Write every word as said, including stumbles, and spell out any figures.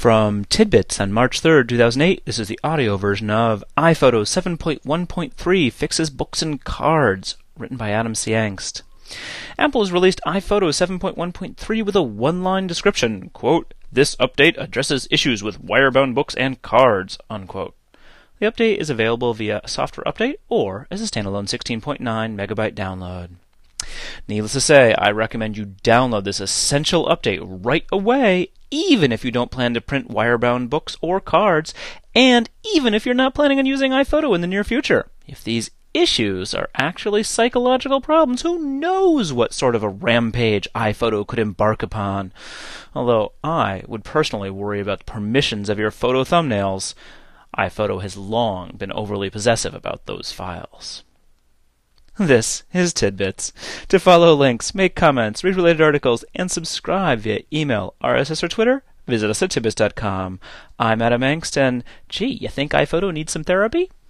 From Tidbits on March third, two thousand eight, this is the audio version of iPhoto seven point one point three Fixes Books and Cards, written by Adam C. Angst. Apple has released iPhoto seven point one point three with a one-line description, quote, "This update addresses issues with wire-bound books and cards," unquote. The update is available via a software update or as a standalone sixteen point nine megabyte download. Needless to say, I recommend you download this essential update right away, even if you don't plan to print wire-bound books or cards, and even if you're not planning on using iPhoto in the near future. If these issues are actually psychological problems, who knows what sort of a rampage iPhoto could embark upon? Although I would personally worry about the permissions of your photo thumbnails. iPhoto has long been overly possessive about those files. This is Tidbits. To follow links, make comments, read related articles, and subscribe via email, R S S, or Twitter, visit us at tidbits dot com. I'm Adam Angst, and gee, you think iPhoto needs some therapy?